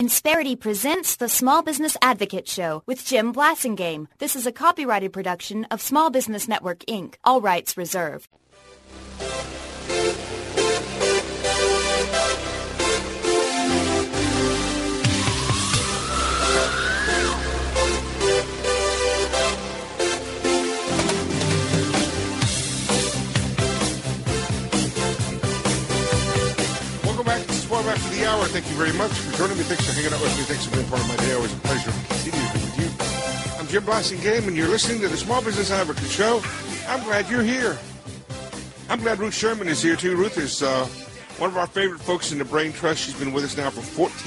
Insperity presents the Small Business Advocate Show with Jim Blasingame. This is a copyrighted production of Small Business Network, Inc., all rights reserved. After the hour, thank you very much for joining me. Thanks for hanging out with me. Thanks for being part of my day. Always a pleasure to continue to be with you. I'm Jim Blasingame, and you're listening to the Small Business Advocate Show. I'm glad you're here. I'm glad Ruth Sherman is here, too. Ruth is one of our favorite folks in the Brain Trust. She's been with us now for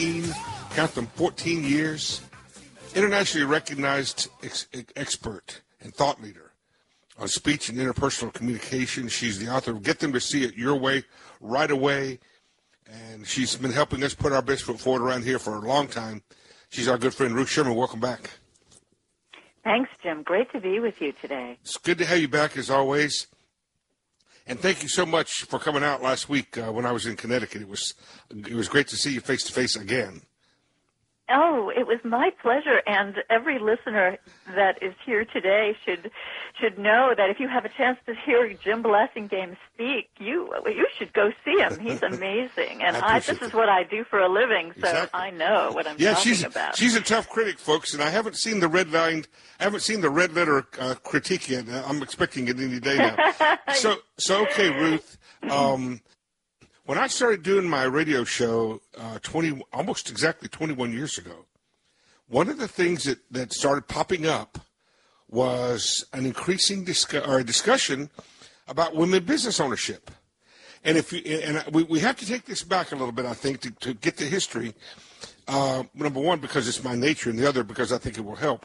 14 years. Internationally recognized expert and thought leader on speech and interpersonal communication. She's the author of Get Them to See It Your Way, Right Away. And she's been helping us put our best foot forward around here for a long time. She's our good friend, Ruth Sherman. Welcome back. Thanks, Jim. Great to be with you today. It's good to have you back, as always. And thank you so much for coming out last week when I was in Connecticut. It was great to see you face-to-face again. Oh, it was my pleasure, and every listener that is here today should know that if you have a chance to hear Jim Blasingame speak, you should go see him. He's amazing, and this is what I do for a living, so exactly. I know what I'm talking about. She's a tough critic, folks, and I haven't seen the red letter critique yet. I'm expecting it any day now. so okay, Ruth. When I started doing my radio show almost exactly 21 years ago, one of the things that started popping up was an increasing discussion about women business ownership. And we have to take this back a little bit, I think, to get the history. Number one, because it's my nature, and the other because I think it will help.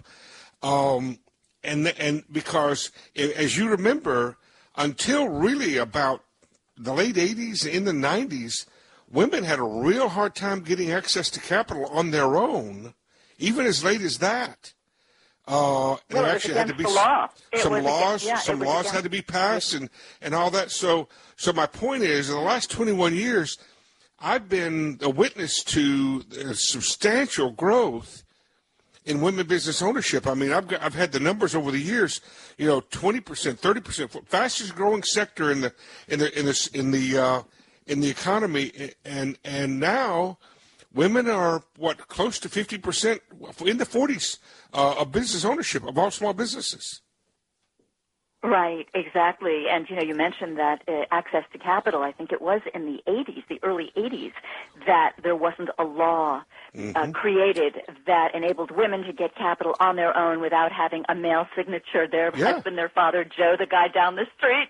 And because, as you remember, until really about the late 80s, in the 90s, women had a real hard time getting access to capital on their own, even as late as that. There actually had to be some laws had to be passed and all that. So my point is, in the last 21 years, I've been a witness to substantial growth in women business ownership. I mean, I've had the numbers over the years. 20%, 30%, fastest growing sector in the economy, and now women are close to 50%, in the 40s of business ownership of all small businesses. Right, exactly. And, you mentioned that access to capital, I think it was in the 80s, the early 80s, that there wasn't a law created that enabled women to get capital on their own without having a male signature, their husband, their father, Joe, the guy down the street.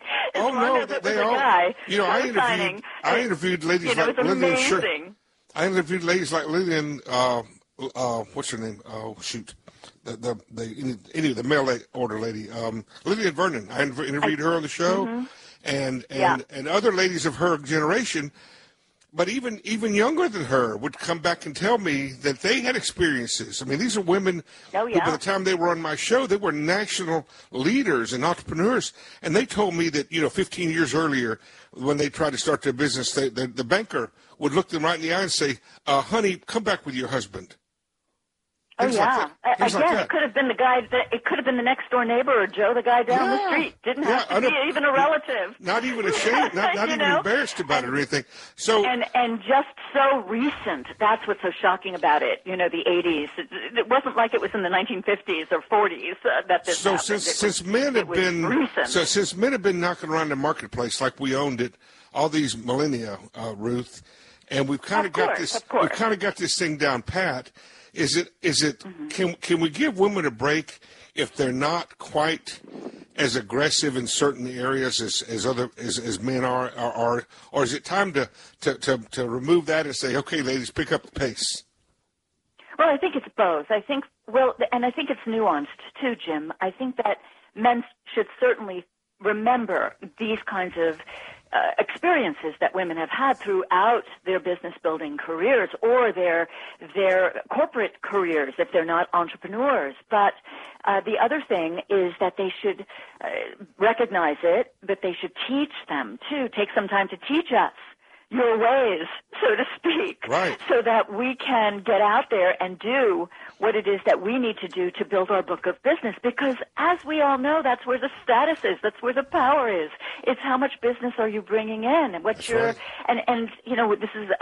I interviewed ladies like Lillian Sherman. I interviewed ladies like Lillian, what's her name? Oh, shoot. The mail order lady, Lillian Vernon. I interviewed her on the show, and other ladies of her generation, but even younger than her would come back and tell me that they had experiences. I mean, these are women who, by the time they were on my show, they were national leaders and entrepreneurs, and they told me that 15 years earlier, when they tried to start their business, the banker would look them right in the eye and say, "Honey, come back with your husband." Again, it could have been the guy. It could have been the next door neighbor or Joe, the guy down the street. Didn't have to be even a relative. Not even ashamed. Not even embarrassed about it or anything. So and just so recent. That's what's so shocking about it. The 80s. It wasn't like it was in the 1950s or 40s that this happened. So since men have been knocking around the marketplace like we owned it all these millennia, Ruth, and we've kind of got this thing down pat. Is it? Can we give women a break if they're not quite as aggressive in certain areas as men are, or is it time to remove that and say, okay, ladies, pick up the pace? Well, I think it's both. I think it's nuanced too, Jim. I think that men should certainly remember these kinds of experiences that women have had throughout their business building careers or their corporate careers if they're not entrepreneurs. But the other thing is that they should recognize it, but they should teach them too. Take some time to teach us your ways, so to speak, right, so that we can get out there and do what it is that we need to do to build our book of business. Because as we all know, that's where the status is. That's where the power is. It's how much business are you bringing in, and what's your, and you know, this is,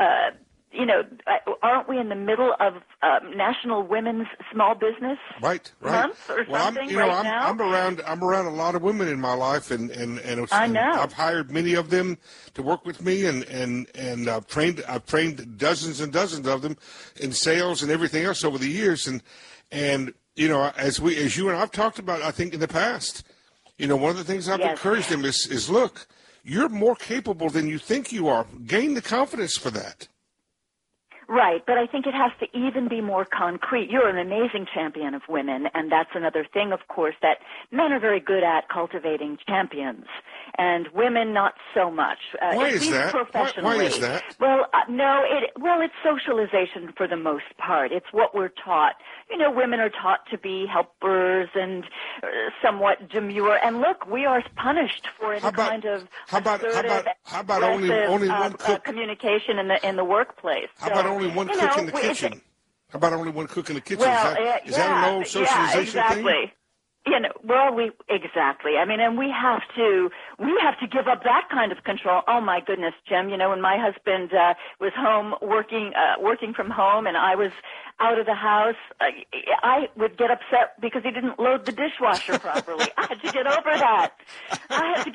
aren't we in the middle of National Women's Small Business Month or something now? I'm around a lot of women in my life, and I know. I've hired many of them to work with me, and I've trained dozens and dozens of them in sales and everything else over the years, and you know, as you and I've talked about, I think in the past, you know, one of the things I've encouraged them is look, you're more capable than you think you are. Gain the confidence for that. Right, but I think it has to even be more concrete. You're an amazing champion of women, and that's another thing, of course, that men are very good at cultivating champions, and women not so much. Why is that? Professionally. Why is that? Well, it's socialization for the most part. It's what we're taught. You know, women are taught to be helpers and somewhat demure. And look, we are punished for any kind of how about only one cook communication in the workplace. How about only one cook in the kitchen? How about only one cook in the kitchen? Is that an old socialization thing? You know, well, exactly. I mean, and we have to give up that kind of control. Oh my goodness, Jim. You know, when my husband was home working from home, and I was out of the house, I would get upset because he didn't load the dishwasher properly. I had to get over that. I had to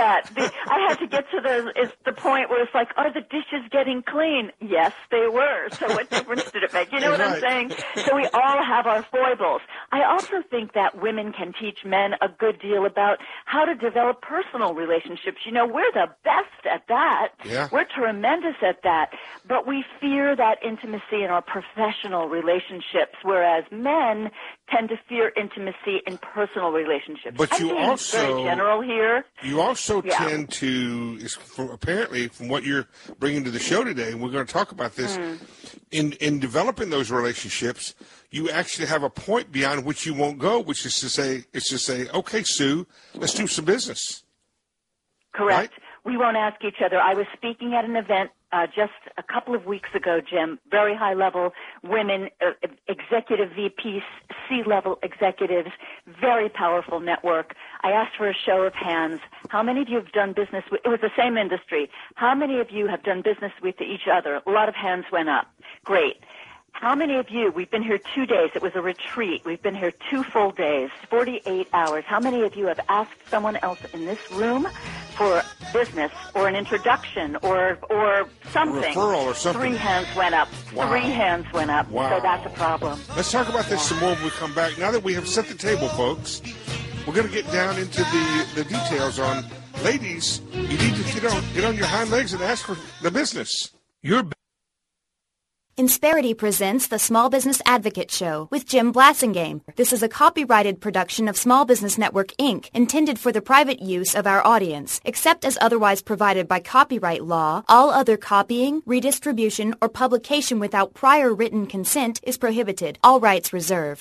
get to the point where it's like, are the dishes getting clean? Yes, they were. So what difference did it make? You know what I'm saying? So we all have our foibles. I also think that women can teach men a good deal about how to develop personal relationships. You know, we're the best at that. Yeah. We're tremendous at that. But we fear that intimacy in our professional relationships, whereas men tend to fear intimacy in personal relationships. But you also, very general here. You also tend to, apparently, from what you're bringing to the show today, and we're going to talk about this, in developing those relationships, you actually have a point beyond which you won't go, which is to say, okay, Sue, let's do some business. Correct. Right? We won't ask each other. I was speaking at an event just a couple of weeks ago, Jim, very high-level women, executive VPs, C-level executives, very powerful network. I asked for a show of hands. How many of you have done business with, it was the same industry, how many of you have done business with each other? A lot of hands went up. Great. How many of you, we've been here 2 days, it was a retreat, we've been here 2 full days, 48 hours. How many of you have asked someone else in this room for business or an introduction or something? A referral or something. 3 hands went up. Wow. 3 hands went up. Wow. So that's a problem. Let's talk about this some more when we come back. Now that we have set the table, folks, we're going to get down into the details on, ladies, you need to get on your hind legs and ask for the business. Insperity presents the Small Business Advocate Show with Jim Blasingame. This is a copyrighted production of Small Business Network, Inc., intended for the private use of our audience. Except as otherwise provided by copyright law, all other copying, redistribution, or publication without prior written consent is prohibited. All rights reserved.